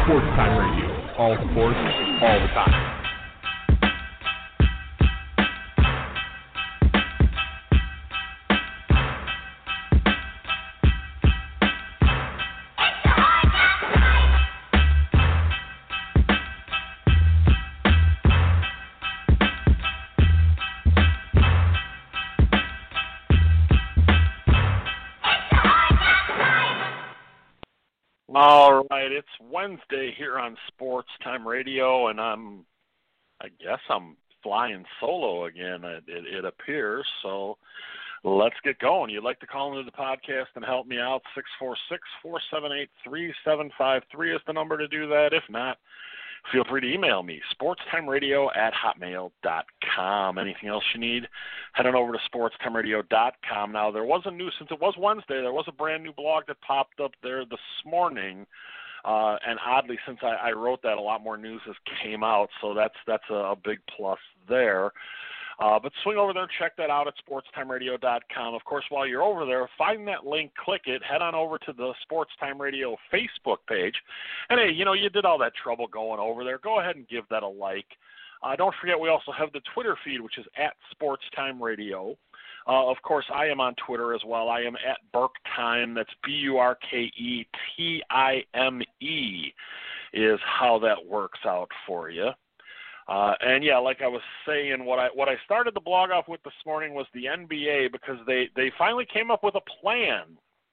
Sports Time Radio. All sports, all the time. All right, it's Wednesday here on Sports Time Radio, and I guess I'm flying solo again, it appears, so let's get going. You'd like to call into the podcast and help me out, 646-478-3753 is the number to do that. If not, feel free to email me, sportstimeradio@hotmail.com. Anything else you need, head on over to sportstimeradio.com. Now, there was a new, since it was Wednesday, there was a brand new blog that popped up there this morning. And oddly, since I wrote that, a lot more news has came out, so that's a big plus there. But swing over there and check that out at sportstimeradio.com. Of course, while you're over there, find that link, click it, head on over to the Sports Time Radio Facebook page. And, hey, you did all that trouble going over there. Go ahead and give that a like. Don't forget, we also have the Twitter feed, which is at Sports Time Radio. Of course, I am on Twitter as well. I am at BurkeTime. That's BURKETIME is how that works out for you. And yeah, like I was saying, what I started the blog off with this morning was the NBA, because they finally came up with a plan.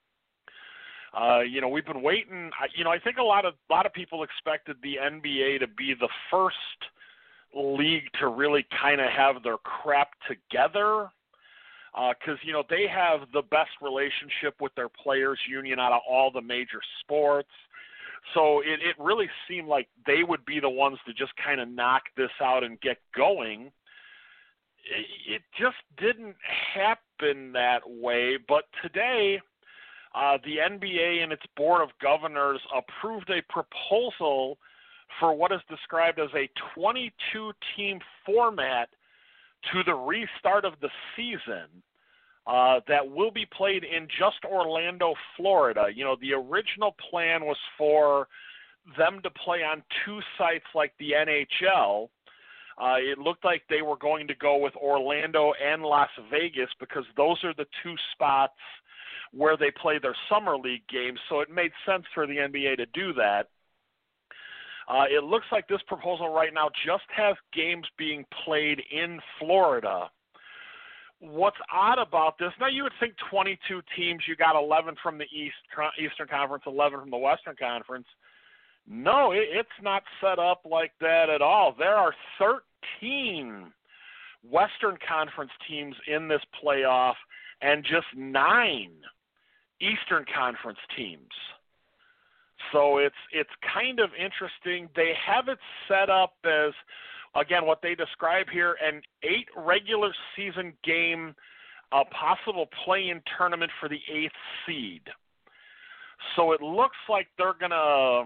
We've been waiting. I think a lot of people expected the NBA to be the first league to really kind of have their crap together, because they have the best relationship with their players union out of all the major sports. So it really seemed like they would be the ones to just kind of knock this out and get going. It just didn't happen that way. But today, the NBA and its Board of Governors approved a proposal for what is described as a 22-team format to the restart of the season. That will be played in just Orlando, Florida. The original plan was for them to play on two sites like the NHL. It looked like they were going to go with Orlando and Las Vegas, because those are the two spots where they play their summer league games, so it made sense for the NBA to do that. It looks like this proposal right now just has games being played in Florida. What's odd about this, now you would think 22 teams, you got 11 from the Eastern Conference, 11 from the Western Conference. No, it's not set up like that at all. There are 13 Western Conference teams in this playoff and just 9 Eastern Conference teams. So it's kind of interesting. They have it set up as, again, what they describe here, an 8 regular season game, a possible play-in tournament for the 8th seed. So it looks like they're going to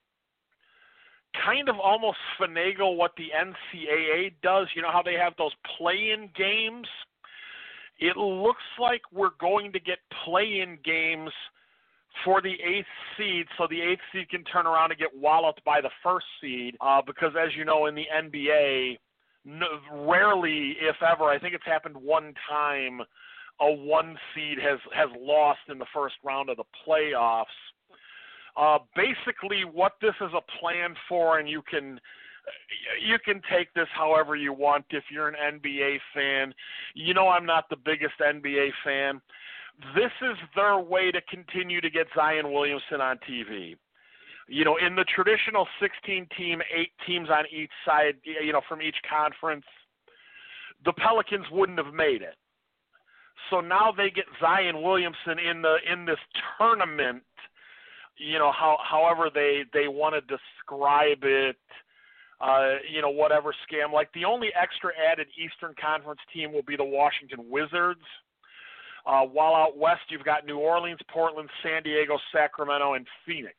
kind of almost finagle what the NCAA does. You know how they have those play-in games? It looks like we're going to get play-in games for the 8th seed, so the 8th seed can turn around and get walloped by the 1st seed, because as you know, in the NBA, rarely, if ever, I think it's happened one time, a 1 seed has lost in the first round of the playoffs. Basically, what this is a plan for, and you can take this however you want. If you're an NBA fan, I'm not the biggest NBA fan. This is their way to continue to get Zion Williamson on TV. In the traditional 16-team, 8 teams on each side, from each conference, the Pelicans wouldn't have made it. So now they get Zion Williamson in this tournament, however they want to describe it, whatever scam. Like, the only extra added Eastern Conference team will be the Washington Wizards. While out west, you've got New Orleans, Portland, San Diego, Sacramento, and Phoenix.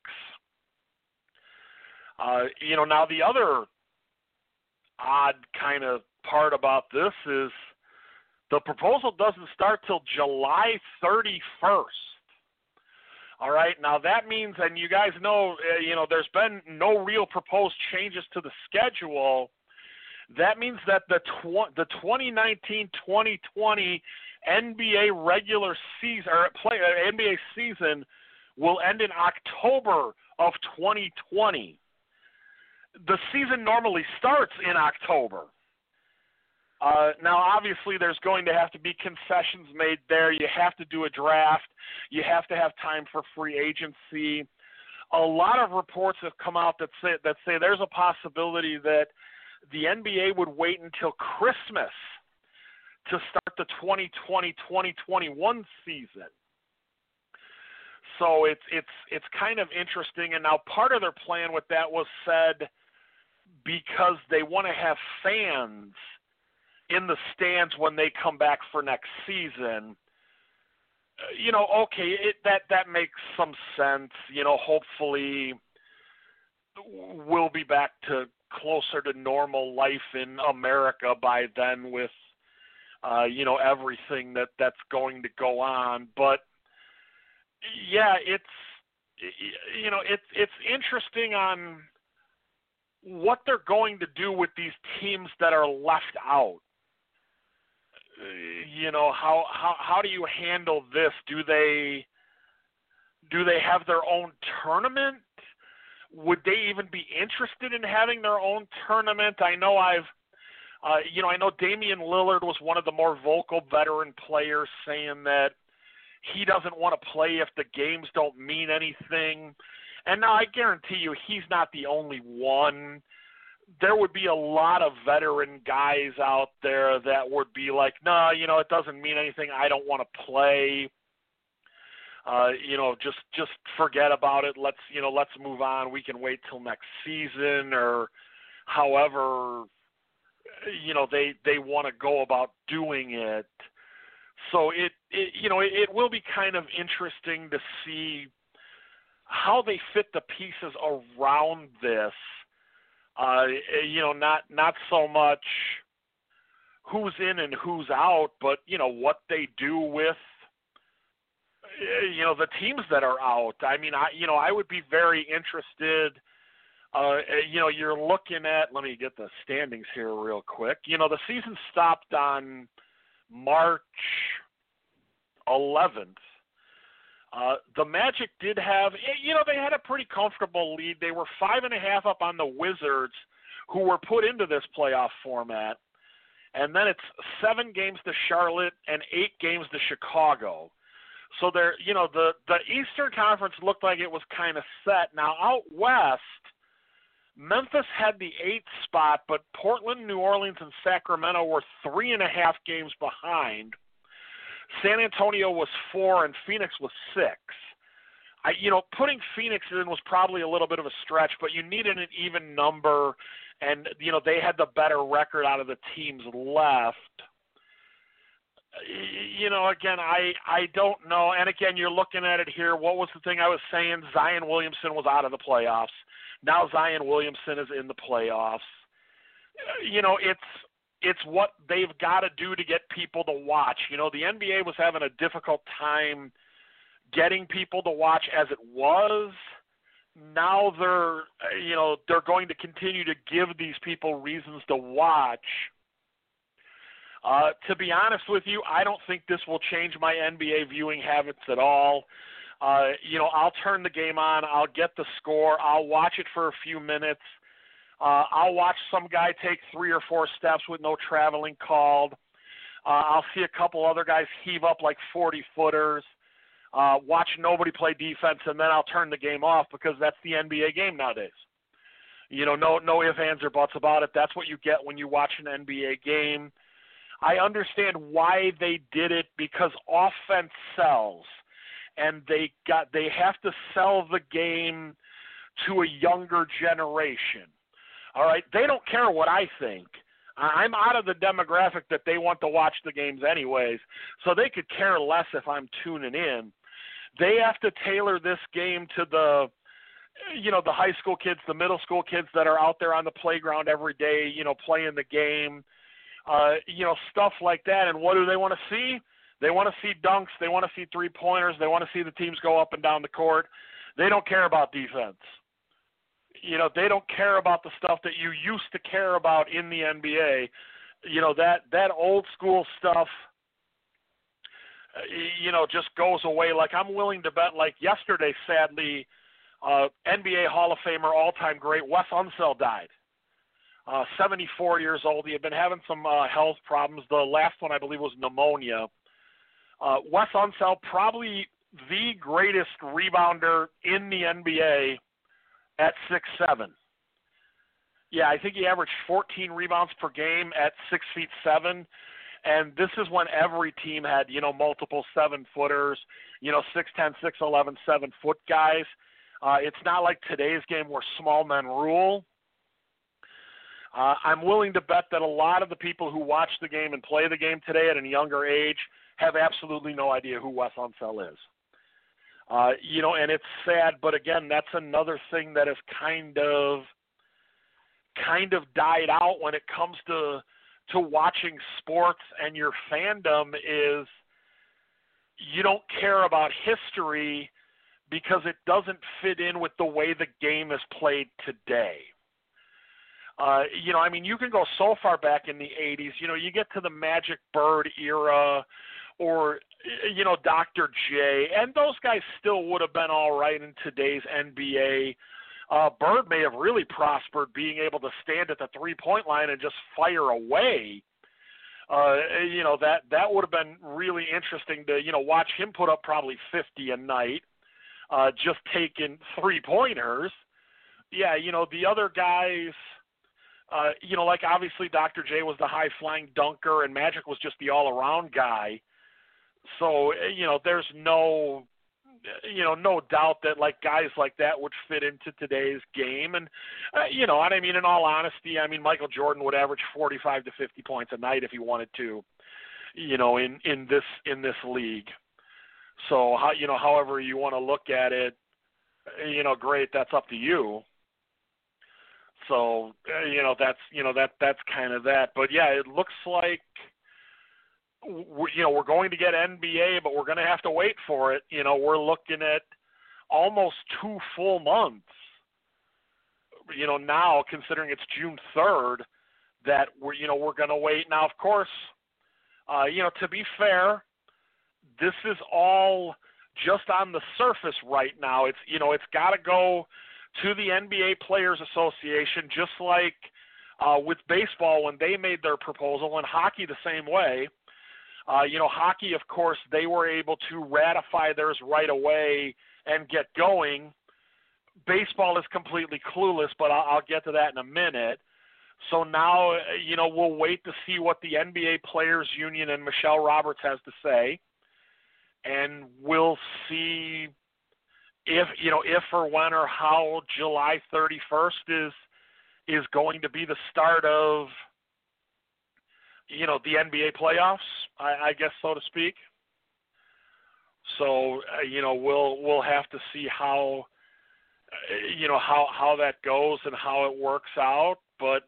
Now the other odd kind of part about this is the proposal doesn't start till July 31st. All right, now that means, and you guys know, there's been no real proposed changes to the schedule. That means that the 2019-2020 NBA regular season or NBA season will end in October of 2020. The season normally starts in October. Now, obviously, there's going to have to be concessions made there. You have to do a draft. You have to have time for free agency. A lot of reports have come out that say there's a possibility that the NBA would wait until Christmas to start the 2020-2021 season. So it's kind of interesting. And now part of their plan with that was said because they want to have fans in the stands when they come back for next season. Okay, that makes some sense. Hopefully we'll be back to closer to normal life in America by then with, everything that's going to go on. But yeah, it's interesting on what they're going to do with these teams that are left out. How do you handle this? Do they have their own tournament? Would they even be interested in having their own tournament? I know I know Damian Lillard was one of the more vocal veteran players saying that he doesn't want to play if the games don't mean anything. And now I guarantee you he's not the only one. There would be a lot of veteran guys out there that would be like, no, it doesn't mean anything. I don't want to play. Just forget about it. Let's move on. We can wait till next season or however, they want to go about doing it. So it will be kind of interesting to see how they fit the pieces around this. Not so much who's in and who's out, but what they do with the teams that are out. I mean, I would be very interested. You're looking at. Let me get the standings here real quick. The season stopped on March 11th. The Magic did have, they had a pretty comfortable lead. They were 5.5 up on the Wizards, who were put into this playoff format. And then it's 7 games to Charlotte and 8 games to Chicago. So they're, the Eastern Conference looked like it was kind of set. Now out west, Memphis had the 8th spot, but Portland, New Orleans, and Sacramento were 3.5 games behind. San Antonio was 4 and Phoenix was 6. Putting Phoenix in was probably a little bit of a stretch, but you needed an even number, and they had the better record out of the teams left. Again, I don't know. And again, you're looking at it here. What was the thing I was saying? Zion Williamson was out of the playoffs. Now Zion Williamson is in the playoffs. It's what they've got to do to get people to watch. The NBA was having a difficult time getting people to watch as it was. Now they're going to continue to give these people reasons to watch. To be honest with you, I don't think this will change my NBA viewing habits at all. I'll turn the game on. I'll get the score. I'll watch it for a few minutes. I'll watch some guy take 3 or 4 steps with no traveling called. I'll see a couple other guys heave up like 40-footers. Watch nobody play defense, and then I'll turn the game off because that's the NBA game nowadays. No ifs, ands, or buts about it. That's what you get when you watch an NBA game. I understand why they did it because offense sells, and they have to sell the game to a younger generation. All right, they don't care what I think. I'm out of the demographic that they want to watch the games anyways, so they could care less if I'm tuning in. They have to tailor this game to the high school kids, the middle school kids that are out there on the playground every day, playing the game, stuff like that. And what do they want to see? They want to see dunks. They want to see three-pointers. They want to see the teams go up and down the court. They don't care about defense. They don't care about the stuff that you used to care about in the NBA. That old school stuff, just goes away. Like, I'm willing to bet, like yesterday, sadly, NBA Hall of Famer, all-time great, Wes Unseld died. 74 years old. He had been having some health problems. The last one, I believe, was pneumonia. Wes Unseld, probably the greatest rebounder in the NBA at 6'7". Yeah, I think he averaged 14 rebounds per game at 6'7". And this is when every team had, multiple 7-footers, 6'10", 6'11", 7-foot guys. It's not like today's game where small men rule. I'm willing to bet that a lot of the people who watch the game and play the game today at a younger age have absolutely no idea who Wes Unseld is. And it's sad, but again, that's another thing that has kind of died out when it comes to watching sports, and your fandom is you don't care about history because it doesn't fit in with the way the game is played today. You can go so far back in the 80s. You get to the Magic Bird era or, Dr. J, and those guys still would have been all right in today's NBA. Bird may have really prospered being able to stand at the three-point line and just fire away. That would have been really interesting to, watch him put up probably 50 a night, just taking three-pointers. Yeah, the other guys, like obviously Dr. J was the high-flying dunker and Magic was just the all-around guy. So, there's no doubt that like guys like that would fit into today's game. And, in all honesty, Michael Jordan would average 45 to 50 points a night if he wanted to, in this league. So, however you want to look at it, great, that's up to you. So, that's kind of that. But yeah, it looks like, we're going to get NBA, but we're going to have to wait for it. We're looking at almost 2 full months, now considering it's June 3rd, that we're going to wait. Now, of course, to be fair, this is all just on the surface right now. It's got to go to the NBA Players Association, just like with baseball when they made their proposal, and hockey the same way. Hockey, of course, they were able to ratify theirs right away and get going. Baseball is completely clueless, but I'll get to that in a minute. So now, we'll wait to see what the NBA Players Union and Michelle Roberts has to say, and we'll see if or when or how July 31st is going to be the start of the NBA playoffs, I guess, so to speak. So, we'll have to see how that goes and how it works out. But,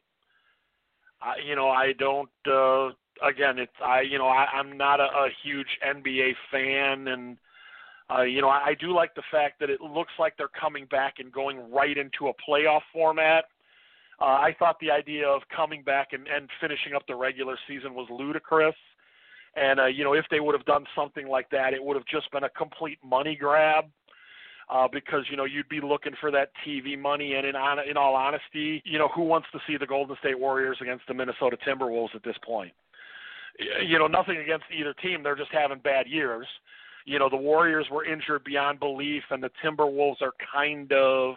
I don't, again, I'm not a huge NBA fan. And, I do like the fact that it looks like they're coming back and going right into a playoff format. I thought the idea of coming back and finishing up the regular season was ludicrous. And, if they would have done something like that, it would have just been a complete money grab because, you'd be looking for that TV money. And in all honesty, who wants to see the Golden State Warriors against the Minnesota Timberwolves at this point? Nothing against either team. They're just having bad years. The Warriors were injured beyond belief, and the Timberwolves are kind of,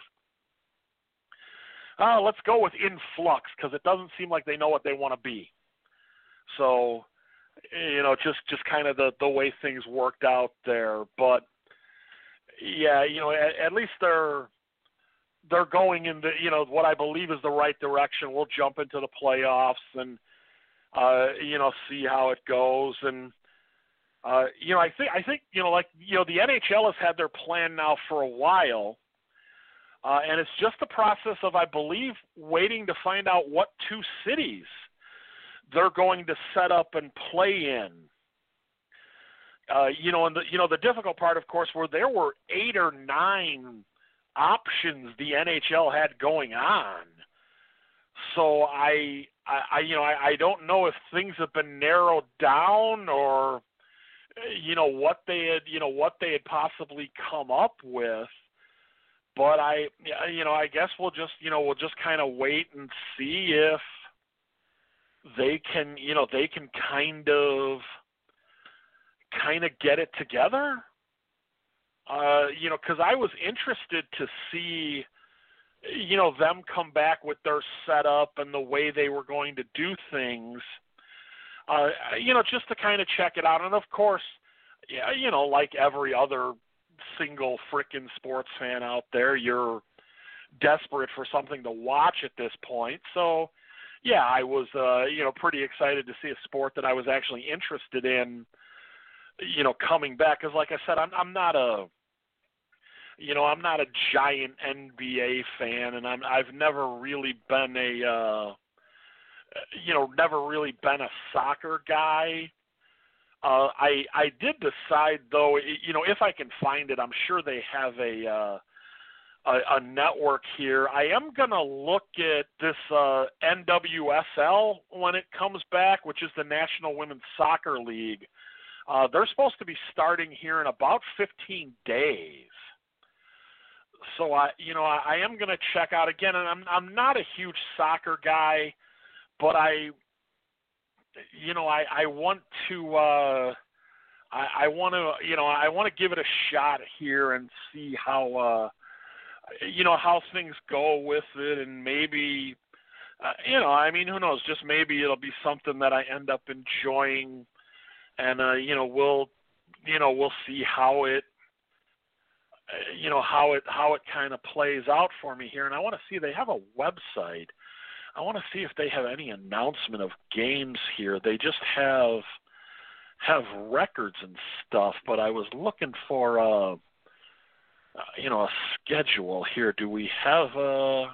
let's go with in flux, because it doesn't seem like they know what they want to be. So, just kind of the way things worked out there. But yeah, at least they're going in the what I believe is the right direction. We'll jump into the playoffs and see how it goes. And I think the NHL has had their plan now for a while. And it's just the process of, I believe, waiting to find out what 2 cities they're going to set up and play in. the difficult part, of course, were there were 8 or 9 options the NHL had going on. So I don't know if things have been narrowed down or what they had possibly come up with. But I guess we'll just kind of wait and see if they can kind of get it together. Because I was interested to see, them come back with their setup and the way they were going to do things, just to kind of check it out. And of course, like every other single frickin' sports fan out there, you're desperate for something to watch at this point. So, yeah, I was, pretty excited to see a sport that I was actually interested in, coming back. Because, like I said, I'm not a giant NBA fan, and I've never really been a soccer guy. I did decide, though, if I can find it, I'm sure they have a network here. I am gonna look at this NWSL when it comes back, which is the National Women's Soccer League. They're supposed to be starting here in about 15 days. So I am going to check out again, and I'm not a huge soccer guy, but I want to I want to give it a shot here and see how things go with it, and maybe who knows, just maybe it'll be something that I end up enjoying, and we'll see how it how it kind of plays out for me here. And I want to see, they have a website. I want to see if they have any announcement of games here. They just have records and stuff, but I was looking for a schedule here. Do we have a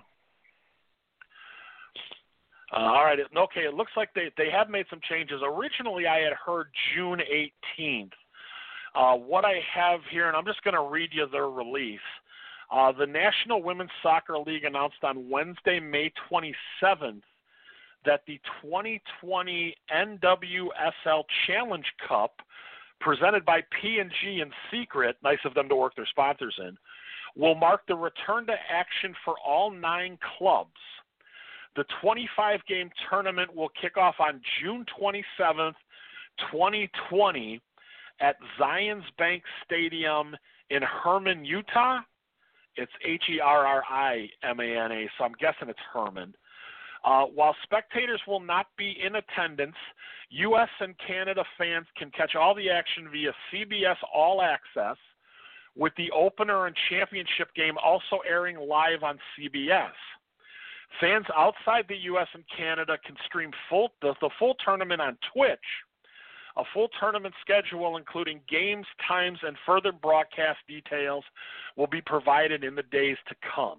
all right, okay, it looks like they have made some changes. Originally I had heard June 18th. What I have here, and I'm just going to read you their release. The National Women's Soccer League announced on Wednesday, May 27th, that the 2020 NWSL Challenge Cup, presented by P&G in secret, nice of them to work their sponsors in, will mark the return to action for all 9 clubs. The 25-game tournament will kick off on June 27th, 2020, at Zions Bank Stadium in Herman, Utah. It's Herrimana, so I'm guessing it's Herman. While spectators will not be in attendance, U.S. and Canada fans can catch all the action via CBS All Access, with the opener and championship game also airing live on CBS. Fans outside the U.S. and Canada can stream the full tournament on Twitch. A full tournament schedule, including games, times, and further broadcast details, will be provided in the days to come.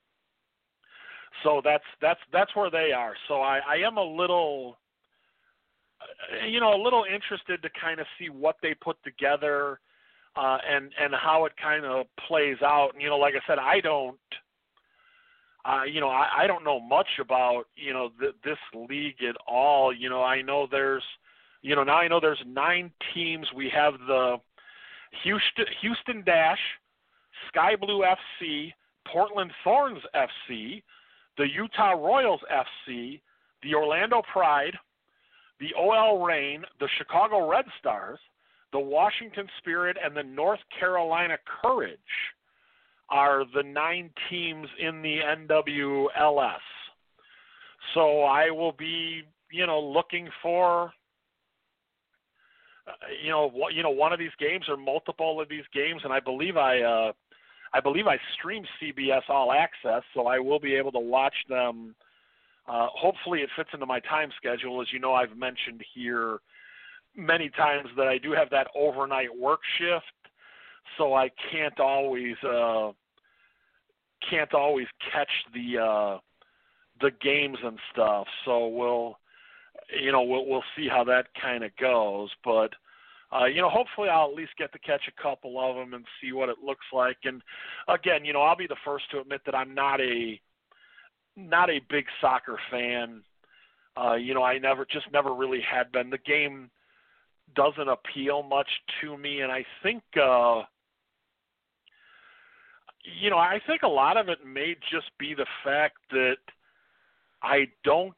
So that's where they are. So I am a little interested to kind of see what they put together and how it kind of plays out. And like I said, I don't know much about this league at all. I know there's. Now I know there's 9 teams. We have the Houston Dash, Sky Blue FC, Portland Thorns FC, the Utah Royals FC, the Orlando Pride, the OL Reign, the Chicago Red Stars, the Washington Spirit, and the North Carolina Courage are the 9 teams in the NWLS. So I will be, looking for one of these games or multiple of these games, and I believe I stream CBS All Access, so I will be able to watch them. Hopefully, it fits into my time schedule. As you know, I've mentioned here many times that I do have that overnight work shift, so I can't always catch the games and stuff. So we'll see how that kind of goes, but hopefully I'll at least get to catch a couple of them and see what it looks like. And again, I'll be the first to admit that I'm not a big soccer fan. I never really had been. The game doesn't appeal much to me, and I think I think a lot of it may just be the fact that I don't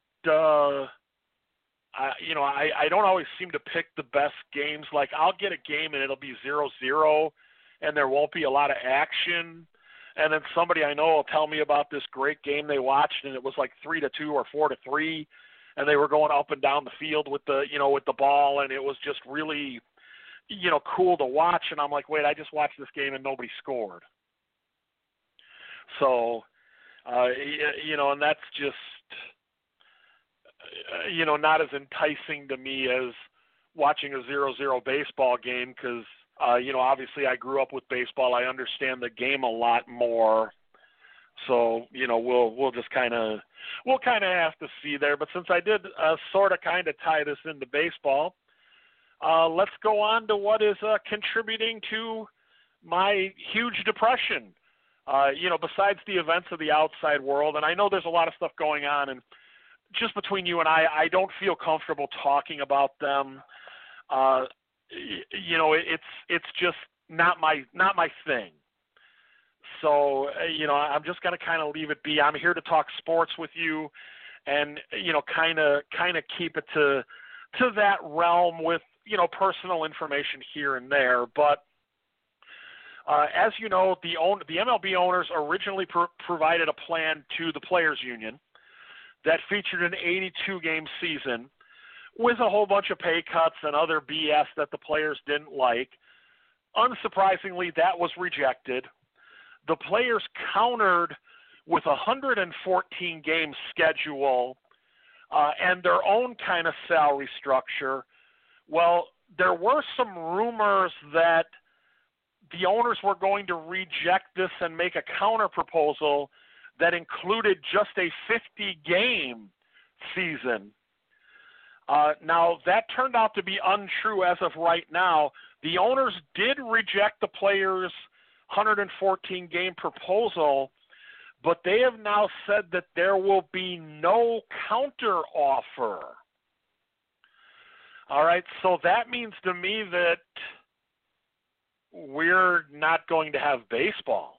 I don't always seem to pick the best games. Like, I'll get a game and it'll be 0-0 and there won't be a lot of action, and then somebody I know will tell me about this great game they watched and it was like 3-2 or 4-3, and they were going up and down the field with the ball, and it was just really cool to watch. And I'm like, wait, I just watched this game and nobody scored. So, and that's just, not as enticing to me as watching a 0-0 baseball game because, obviously I grew up with baseball. I understand the game a lot more. So, we'll just kind of have to see there. But since I did sort of kind of tie this into baseball, let's go on to what is contributing to my huge depression. Besides the events of the outside world, and I know there's a lot of stuff going on, and just between you and I don't feel comfortable talking about them. It's just not my thing. So, I'm just going to kind of leave it be. I'm here to talk sports with you, and kind of keep it to that realm with personal information here and there, but. As you know, the MLB owners originally provided a plan to the Players Union that featured an 82-game season with a whole bunch of pay cuts and other BS that the players didn't like. Unsurprisingly, that was rejected. The players countered with a 114-game schedule and their own kind of salary structure. Well, there were some rumors that the owners were going to reject this and make a counter proposal that included just a 50-game season. Now, that turned out to be untrue as of right now. The owners did reject the players' 114-game proposal, but they have now said that there will be no counter offer. All right, so that means to me that we're not going to have baseball.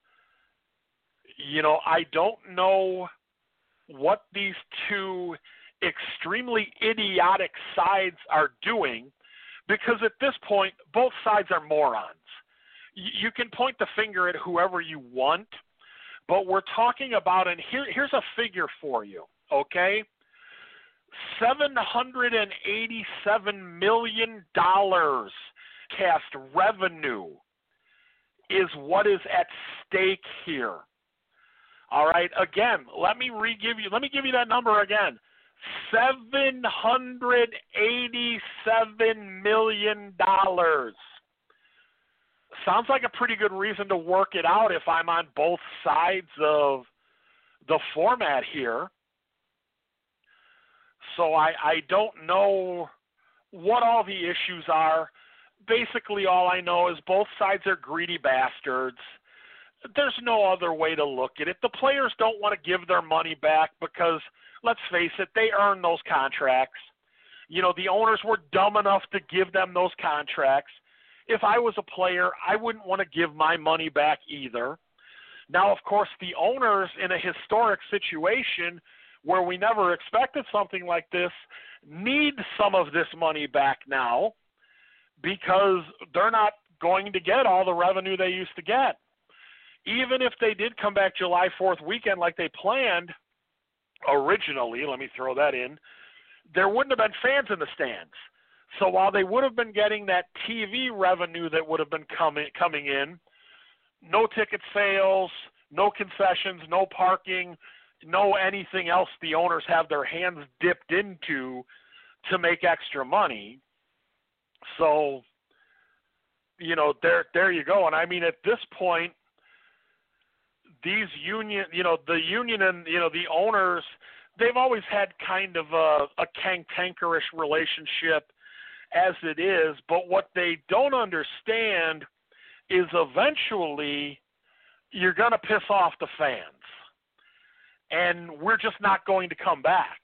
I don't know what these two extremely idiotic sides are doing, because at this point, both sides are morons. You can point the finger at whoever you want, but we're talking about, and here's a figure for you, okay? $787 million cast revenue is what is at stake here. All right, again, let me give you that number again. $787 million. Sounds like a pretty good reason to work it out if I'm on both sides of the format here. So I don't know what all the issues are. Basically, all I know is both sides are greedy bastards. There's no other way to look at it. The players don't want to give their money back because, let's face it, they earned those contracts. The owners were dumb enough to give them those contracts. If I was a player, I wouldn't want to give my money back either. Now, of course, the owners, in a historic situation where we never expected something like this, need some of this money back now, because they're not going to get all the revenue they used to get. Even if they did come back July 4th weekend like they planned originally, let me throw that in, there wouldn't have been fans in the stands. So while they would have been getting that TV revenue that would have been coming in, no ticket sales, no concessions, no parking, no anything else the owners have their hands dipped into to make extra money. So, there you go. And I mean, at this point, these the union and, the owners, they've always had kind of a cantankerous relationship. as it is. But what they don't understand is eventually you're going to piss off the fans. And we're just not going to come back.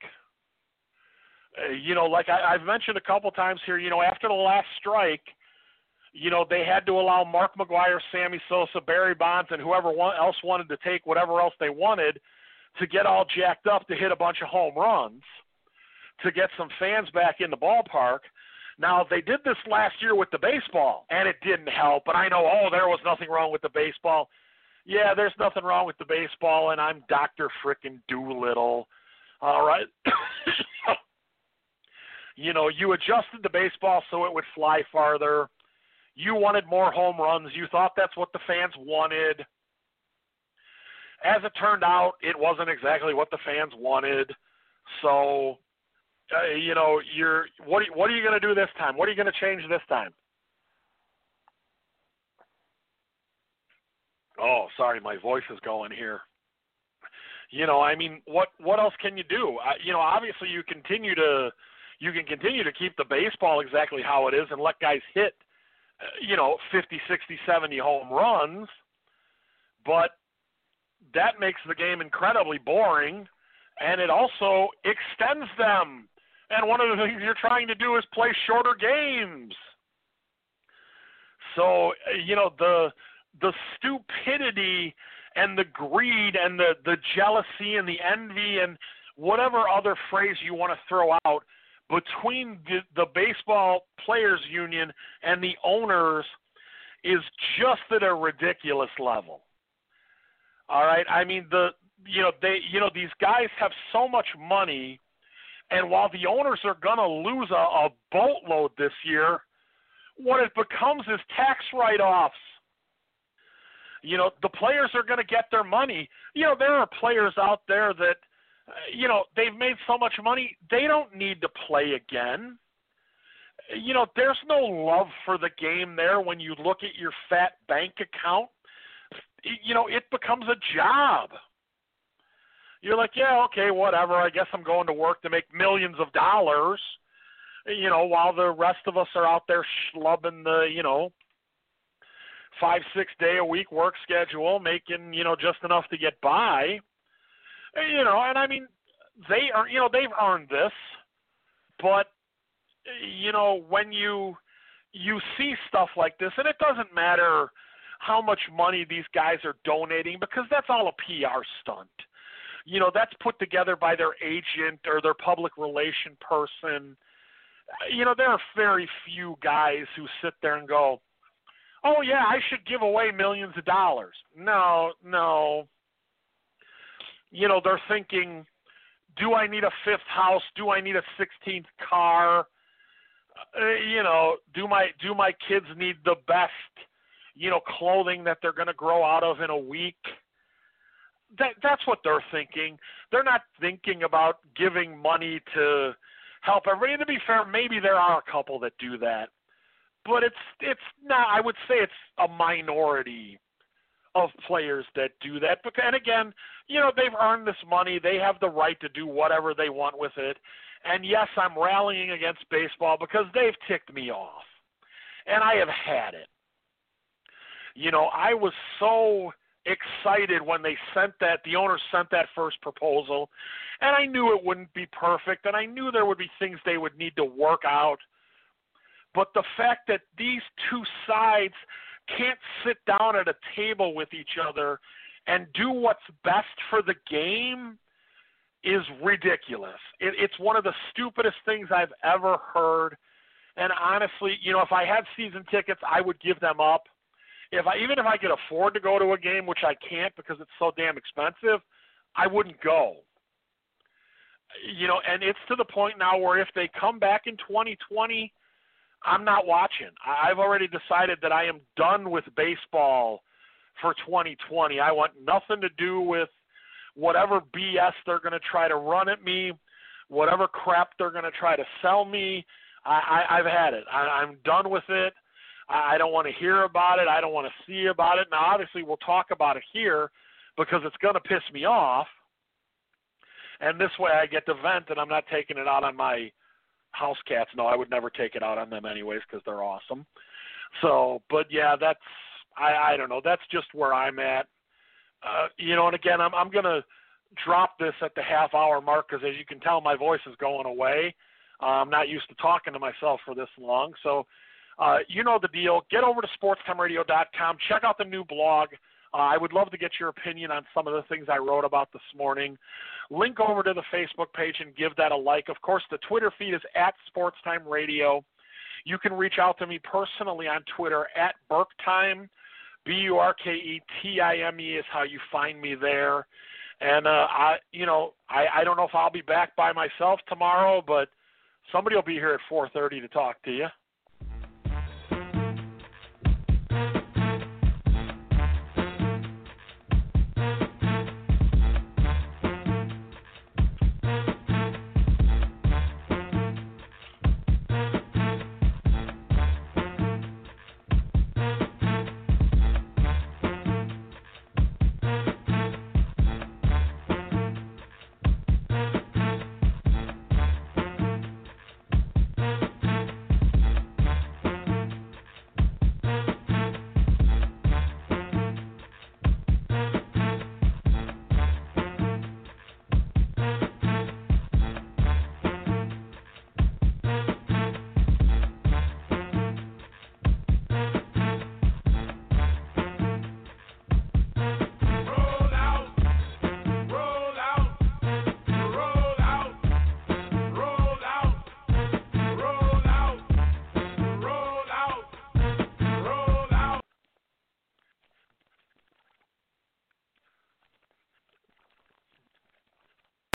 Like I've mentioned a couple times here, after the last strike, they had to allow Mark McGwire, Sammy Sosa, Barry Bonds, and whoever else wanted to take whatever else they wanted to get all jacked up to hit a bunch of home runs to get some fans back in the ballpark. Now, they did this last year with the baseball, and it didn't help. But I know, there was nothing wrong with the baseball. Yeah, there's nothing wrong with the baseball, and I'm Dr. Frickin' Doolittle. All right. You adjusted the baseball so it would fly farther. You wanted more home runs. You thought that's what the fans wanted. As it turned out, it wasn't exactly what the fans wanted. So, what are you going to do this time? What are you going to change this time? Oh, sorry, my voice is going here. What else can you do? Obviously you can continue to keep the baseball exactly how it is and let guys hit, 50, 60, 70 home runs, but that makes the game incredibly boring, and it also extends them. And one of the things you're trying to do is play shorter games. So, the stupidity and the greed and the jealousy and the envy and whatever other phrase you want to throw out between the baseball players union and the owners is just at a ridiculous level. All right. I mean, these guys have so much money, and while the owners are going to lose a boatload this year, what it becomes is tax write-offs. The players are going to get their money. There are players out there that, they've made so much money, they don't need to play again. There's no love for the game there when you look at your fat bank account. It becomes a job. You're like, yeah, okay, whatever. I guess I'm going to work to make millions of dollars, while the rest of us are out there schlubbing the, 5-6 day a week work schedule, making, just enough to get by. And I mean, they've earned this, but, when you see stuff like this, and it doesn't matter how much money these guys are donating, because that's all a PR stunt. That's put together by their agent or their public relation person. There are very few guys who sit there and go, oh, yeah, I should give away millions of dollars. No. They're thinking, do I need a fifth house? Do I need a 16th car? Do my kids need the best, clothing that they're going to grow out of in a week? That's what they're thinking. They're not thinking about giving money to help everybody. And to be fair, maybe there are a couple that do that. But it's not, I would say it's a minority of players that do that. And again, they've earned this money. They have the right to do whatever they want with it. And yes, I'm rallying against baseball because they've ticked me off. And I have had it. I was so excited when the owners sent that first proposal. And I knew it wouldn't be perfect. And I knew there would be things they would need to work out. But the fact that these two sides can't sit down at a table with each other and do what's best for the game is ridiculous. It's one of the stupidest things I've ever heard. And honestly, if I had season tickets, I would give them up. Even if I could afford to go to a game, which I can't because it's so damn expensive, I wouldn't go. And it's to the point now where if they come back in 2020, I'm not watching. I've already decided that I am done with baseball for 2020. I want nothing to do with whatever BS they're going to try to run at me, whatever crap they're going to try to sell me. I've had it. I'm done with it. I don't want to hear about it. I don't want to see about it. Now, obviously, we'll talk about it here because it's going to piss me off. And this way I get to vent and I'm not taking it out on my house cats. No, I would never take it out on them anyways because they're awesome. So, but yeah, that's I don't know. That's just where I'm at. And again, I'm going to drop this at the half-hour mark because, as you can tell, my voice is going away. I'm not used to talking to myself for this long. So, you know the deal. Get over to sportstimeradio.com. Check out the new blog. I would love to get your opinion on some of the things I wrote about this morning. Link over to the Facebook page and give that a like. Of course, the Twitter feed is at SportsTime Radio. You can reach out to me personally on Twitter at Burktime. Burketime is how you find me there. And, I don't know if I'll be back by myself tomorrow, but somebody will be here at 4:30 to talk to you.